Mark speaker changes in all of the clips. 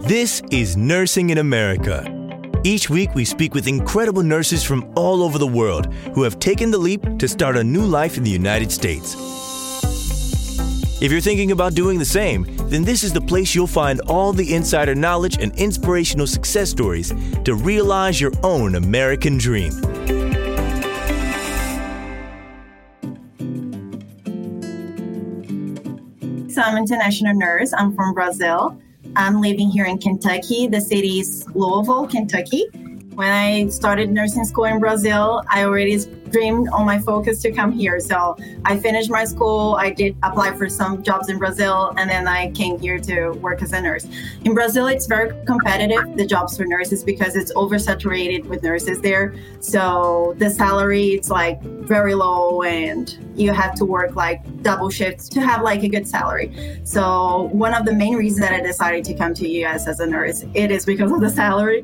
Speaker 1: This is Nursing in America. Each week, we speak with incredible nurses from all over the world who have taken the leap to start a new life in the United States. If you're thinking about doing the same, then this is the place you'll find all the insider knowledge and inspirational success stories to realize your own American dream.
Speaker 2: So I'm an international nurse. I'm from Brazil. I'm living here in Kentucky. The city is Louisville, Kentucky. When I started nursing school in Brazil, I already dreamed on my focus to come here. So I finished my school. I did apply for some jobs in Brazil, and then I came here to work as a nurse. In Brazil, it's very competitive, the jobs for nurses, because it's oversaturated with nurses there. So the salary, it's like very low, and you have to work like double shifts to have like a good salary. So one of the main reasons that I decided to come to US as a nurse, it is because of the salary.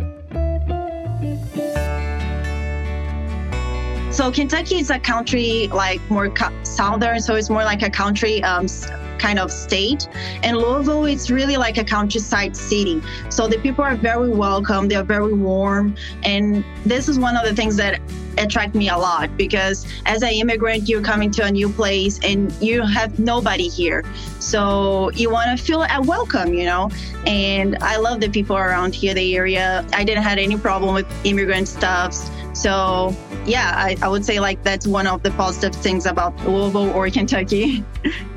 Speaker 2: So Kentucky is a country like more southern, so it's more like a country kind of state. And Louisville, it's really like a countryside city. So the people are very welcome, they're very warm. And this is one of the things that attract me a lot, because as an immigrant, you're coming to a new place and you have nobody here. So you want to feel welcome, you know? And I love the people around here, the area. I didn't have any problem with immigrant stuffs. So yeah, I would say like that's one of the positive things about Louisville or Kentucky.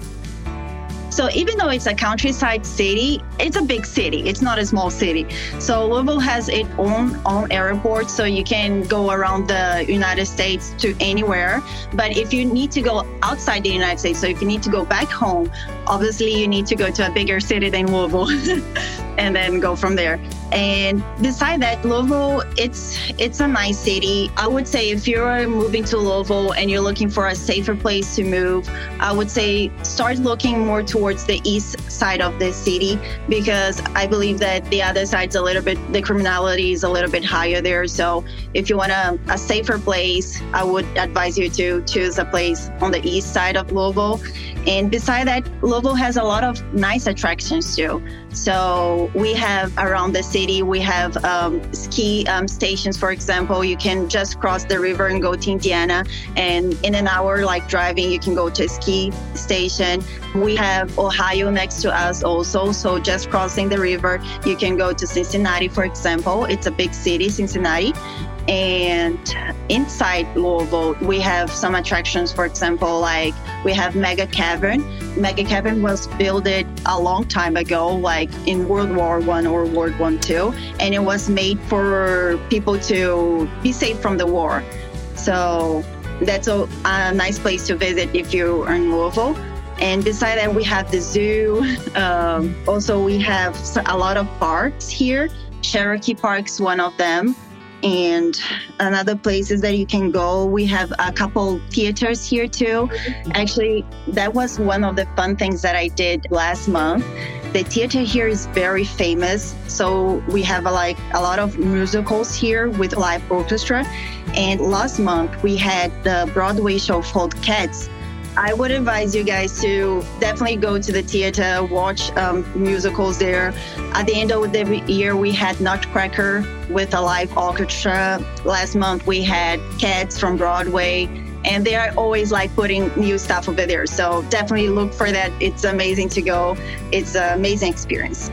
Speaker 2: So even though it's a countryside city, it's a big city. It's not a small city. So Louisville has its own airport, so you can go around the United States to anywhere. But if you need to go outside the United States, so if you need to go back home, obviously you need to go to a bigger city than Louisville and then go from there. And beside that, Louisville, it's a nice city. I would say if you're moving to Louisville and you're looking for a safer place to move, I would say start looking more towards the east side of the city, because I believe that the other side's the criminality is a little bit higher there. So if you want a safer place, I would advise you to choose a place on the east side of Louisville. And beside that, Louisville has a lot of nice attractions too. So we have around the city, we have ski stations, for example. You can just cross the river and go to Indiana. And in an hour, like driving, you can go to a ski station. We have Ohio next to us also. So just crossing the river, you can go to Cincinnati, for example. It's a big city, Cincinnati. And inside Louisville, we have some attractions, for example, like we have Mega Cavern. Mega Cavern was built a long time ago, like in World War I or World War II, and it was made for people to be safe from the war. So that's a nice place to visit if you are in Louisville. And beside that, we have the zoo. Also, we have a lot of parks here. Cherokee Park's one of them. And another places that you can go, we have a couple theaters here too. Actually, that was one of the fun things that I did last month. The theater here is very famous. So we have a lot of musicals here with live orchestra. And last month we had the Broadway show called Cats. I would advise you guys to definitely go to the theater, watch musicals there. At the end of the year, we had Nutcracker with a live orchestra. Last month, we had Cats from Broadway, and they are always like putting new stuff over there. So definitely look for that. It's amazing to go. It's an amazing experience.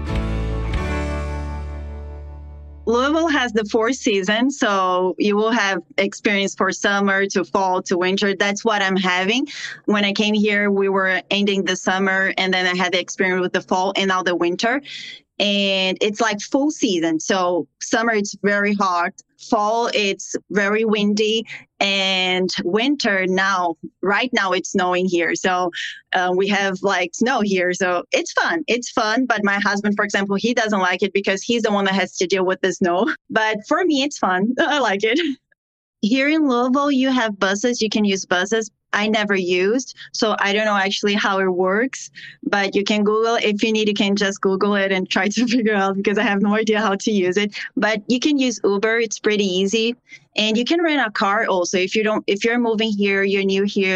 Speaker 2: Louisville has the 4 seasons, so you will have experience for summer to fall to winter. That's what I'm having. When I came here, we were ending the summer, and then I had the experience with the fall and now the winter. And it's like full season. So summer, it's very hot. Fall, it's very windy. And winter right now it's snowing here. So we have like snow here. So it's fun. It's fun. But my husband, for example, he doesn't like it because he's the one that has to deal with the snow. But for me, it's fun. I like it. Here in Louisville, you have buses. You can use buses. I never used, so I don't know actually how it works, but you can Google. If you need, you can just Google it and try to figure out, because I have no idea how to use it. But you can use Uber. It's pretty easy. And you can rent a car also. If you're moving here, you're new here,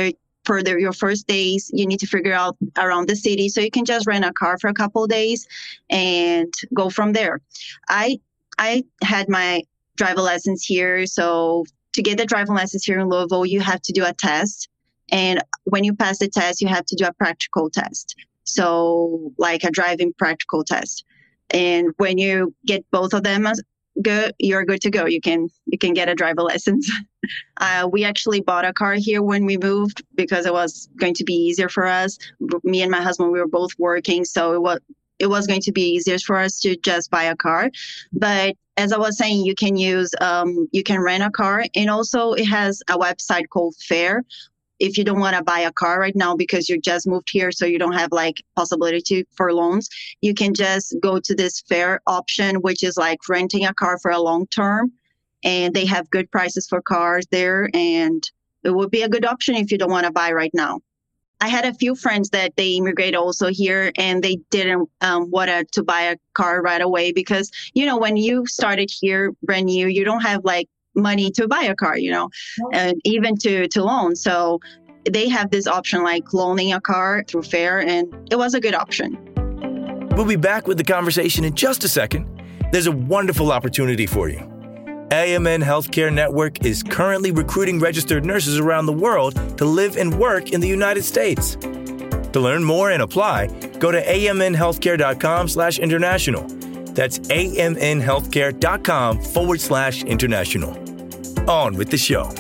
Speaker 2: for your first days, you need to figure out around the city. So you can just rent a car for a couple of days and go from there. I had my driver lessons here. So to get the driving license here in Louisville, you have to do a test. And when you pass the test, you have to do a practical test. So like a driving practical test. And when you get both of them good, you're good to go. You can get a driver license. We actually bought a car here when we moved because it was going to be easier for us. Me and my husband, we were both working. So it was going to be easier for us to just buy a car. But as I was saying, you can rent a car. And also it has a website called Fair. If you don't want to buy a car right now because you just moved here, so you don't have like possibility for loans, you can just go to this Fair option, which is like renting a car for a long term. And they have good prices for cars there. And it would be a good option if you don't want to buy right now. I had a few friends that they immigrated also here and they didn't want to buy a car right away because, when you started here brand new, you don't have like money to buy a car, and even to loan. So they have this option like loaning a car through Fair, and it was a good option.
Speaker 1: We'll be back with the conversation in just a second. There's a wonderful opportunity for you. AMN Healthcare Network is currently recruiting registered nurses around the world to live and work in the United States. To learn more and apply, go to amnhealthcare.com/international. That's amnhealthcare.com/international. On with the show.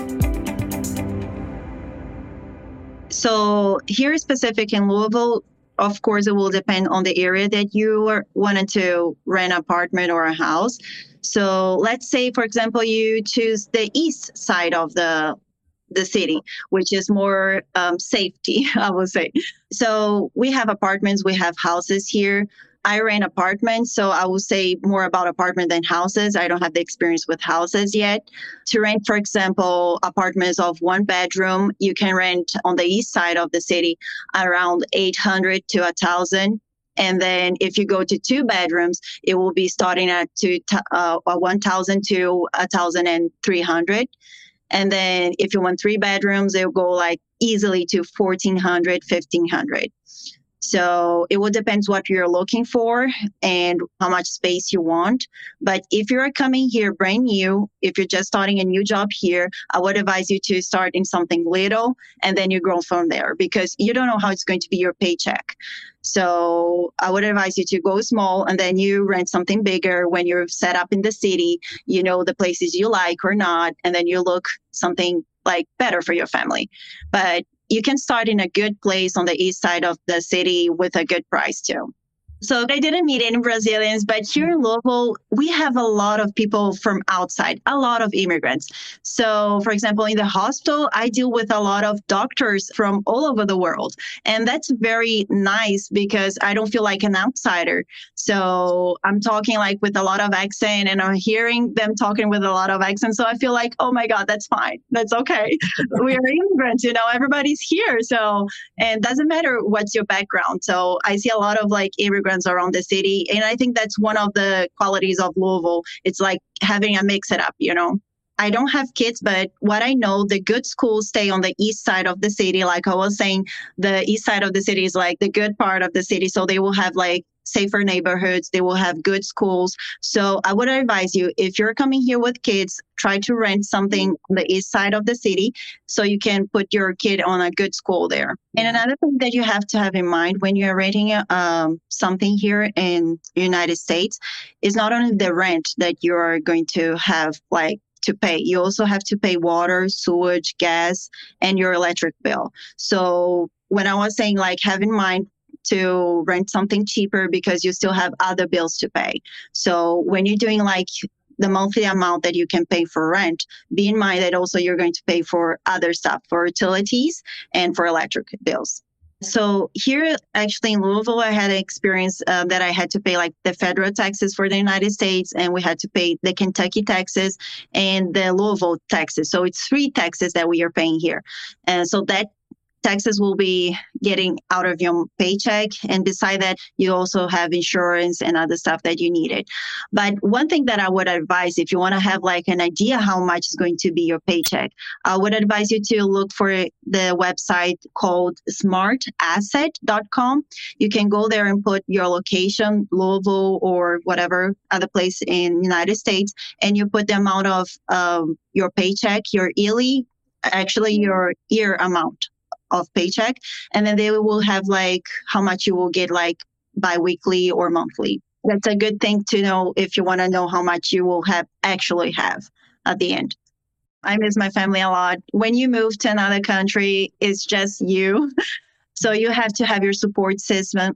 Speaker 2: So here specific in Louisville, of course, it will depend on the area that you wanted to rent an apartment or a house. So let's say, for example, you choose the east side of the city, which is more safety, I would say. So we have apartments, we have houses here. I rent apartments, so I will say more about apartment than houses. I don't have the experience with houses yet. To rent, for example, apartments of 1 bedroom, you can rent on the east side of the city around 800 to 1,000. And then if you go to 2 bedrooms, it will be starting at 1,000 to 1,300. And then if you want 3 bedrooms, it will go like easily to 1,400, 1,500. So it will depend what you're looking for and how much space you want. But if you're coming here brand new, if you're just starting a new job here, I would advise you to start in something little and then you grow from there because you don't know how it's going to be your paycheck. So I would advise you to go small and then you rent something bigger when you're set up in the city, the places you like or not, and then you look something like better for your family. But you can start in a good place on the east side of the city with a good price too. So I didn't meet any Brazilians, but here in Louisville, we have a lot of people from outside, a lot of immigrants. So, for example, in the hospital, I deal with a lot of doctors from all over the world. And that's very nice because I don't feel like an outsider. So I'm talking like with a lot of accent and I'm hearing them talking with a lot of accent. So I feel like, oh my God, that's fine. That's okay. We are immigrants, everybody's here. So, and doesn't matter what's your background. So I see a lot of like immigrants around the city. And I think that's one of the qualities of Louisville. It's like having a mix it up, I don't have kids, but what I know, the good schools stay on the east side of the city. Like I was saying, the east side of the city is like the good part of the city. So they will have like safer neighborhoods. They will have good schools. So I would advise you, if you're coming here with kids, try to rent something on the east side of the city so you can put your kid on a good school there. And another thing that you have to have in mind when you're renting something here in the United States is not only the rent that you're going to have to pay. You also have to pay water, sewage, gas, and your electric bill. So when I was saying have in mind to rent something cheaper because you still have other bills to pay. So when you're doing the monthly amount that you can pay for rent, be in mind that also you're going to pay for other stuff, for utilities and for electric bills. So here, actually in Louisville, I had an experience that I had to pay the federal taxes for the United States, and we had to pay the Kentucky taxes and the Louisville taxes. So it's 3 taxes that we are paying here. And so that taxes will be getting out of your paycheck. And beside that, you also have insurance and other stuff that you needed. But one thing that I would advise, if you want to have like an idea how much is going to be your paycheck, I would advise you to look for the website called smartasset.com. You can go there and put your location, Louisville or whatever other place in the United States, and you put the amount of your paycheck, your yearly, actually your year amount of paycheck, and then they will have like how much you will get like bi-weekly or monthly. That's a good thing to know if you want to know how much you will actually have at the end. I miss my family a lot. When you move to another country, it's just you. So you have to have your support system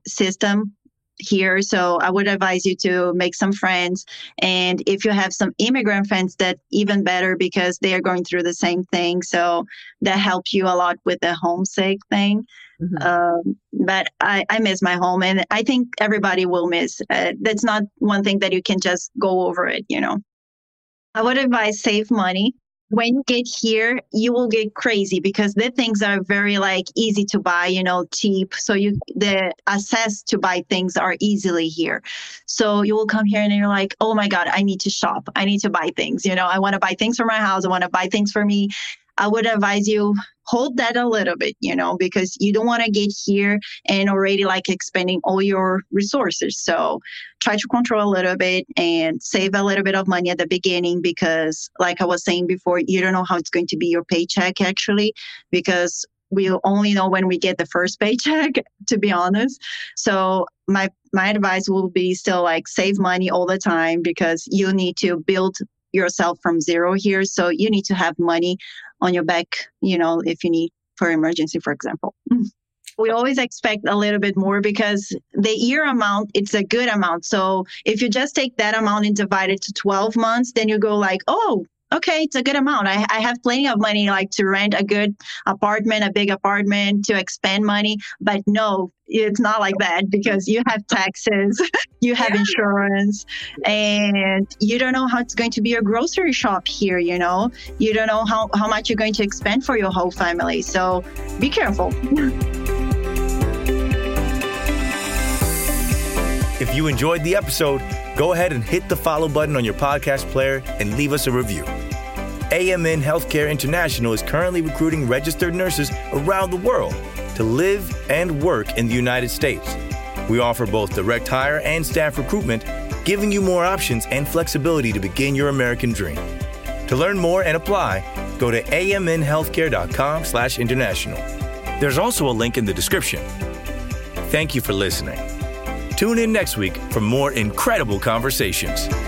Speaker 2: here. So I would advise you to make some friends. And if you have some immigrant friends, that's even better because they are going through the same thing. So that helps you a lot with the homesick thing. Mm-hmm. But I miss my home, and I think everybody will miss. That's not one thing that you can just go over it, you know. I would advise save money. When you get here, you will get crazy because the things are very like easy to buy, you know, cheap. So the access to buy things are easily here. So you will come here and you're like, oh my God, I need to shop. I need to buy things. You know, I want to buy things for my house. I want to buy things for me. I would advise you hold that a little bit, you know, because you don't want to get here and already like expending all your resources. So try to control a little bit and save a little bit of money at the beginning because like I was saying before, you don't know how it's going to be your paycheck actually, because we'll only know when we get the first paycheck, to be honest. So my advice will be still like save money all the time because you need to build yourself from zero here. So you need to have money on your back, you know, if you need for emergency, for example. We always expect a little bit more because the year amount, it's a good amount. So if you just take that amount and divide it to 12 months, then you go like, oh, okay, it's a good amount. I have plenty of money like to rent a good apartment, a big apartment, to expend money. But no, it's not like that because you have taxes, you have insurance, and you don't know how it's going to be your grocery shop here, you know? You don't know how much you're going to expend for your whole family. So be careful.
Speaker 1: If you enjoyed the episode, go ahead and hit the follow button on your podcast player and leave us a review. AMN Healthcare International is currently recruiting registered nurses around the world to live and work in the United States. We offer both direct hire and staff recruitment, giving you more options and flexibility to begin your American dream. To learn more and apply, go to amnhealthcare.com/international. There's also a link in the description. Thank you for listening. Tune in next week for more incredible conversations.